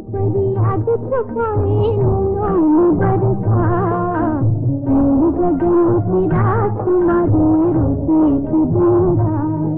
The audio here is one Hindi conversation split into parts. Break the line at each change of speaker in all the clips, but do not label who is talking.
फरियाद छुपाए नैनों में बरसा, मेरे गगन की राजकुमारी रोती कुबूरा।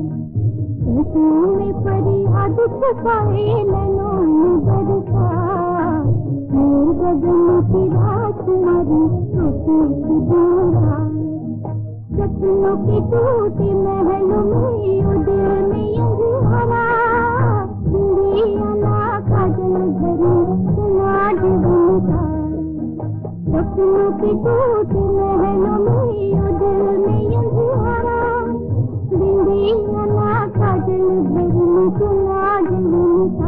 में फरियाद छुपाए नैनों में बरसा, मेरे गगन की राजकुमारी रोती कुबूरा। सपनों के टूटे महलों में उदय में अंधियारा, इंदियाना काजल भरी समाज बनता। सपनों के टूटे महलों में उदय में अंधियारा, इंदियाना काजल भरी समाज बनता।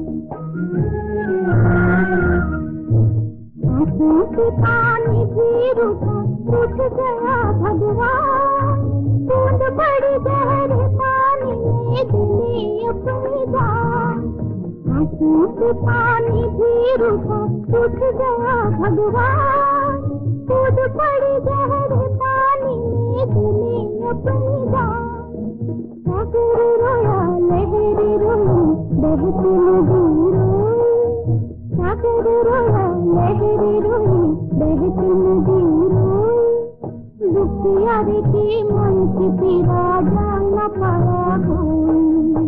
आंखों से पानी भी रुका, उठ गया भगवान, बूंद पड़ी गहरे पानी में दिली अपनी जान। आंखों से पानी भी रुका, उठ गया भगवान, बूंद पड़ी गहरे पानी में दिली अपनी जान। सागर रोया लहरी रोई बहती नदी रोई, सागर रोया लहरी रोई बहती नदी रोई। दुखियारे की मन की पीड़ा जान न पाया कोई।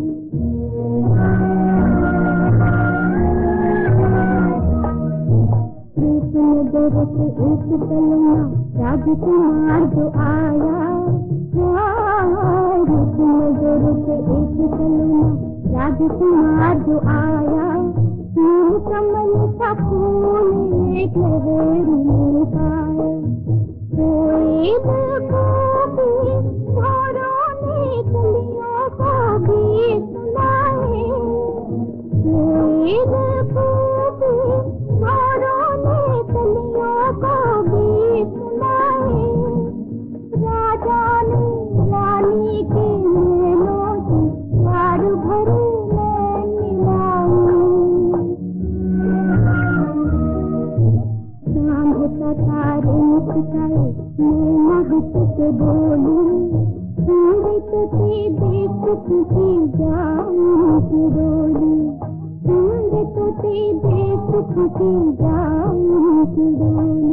नजर से एक तलना राजकुमार जो आया, नजर से एक तलना राजकुमार जो आया। कमल का फूल एक लहर में पाया, कोई को भी भौरों ने कलियों को भी सुनाए, कोई को भी भौरों ने कलियों को भी सुनाए। राजा ने रानी के नैनों से प्यार भरे नैन मिलाए। सांभता तारे मुस्काए नैना हंस के बोली, सूरज तुझे देख खुशी जाऊं की डोली, सूरज तुझे देख खुशी जाऊं की डोली।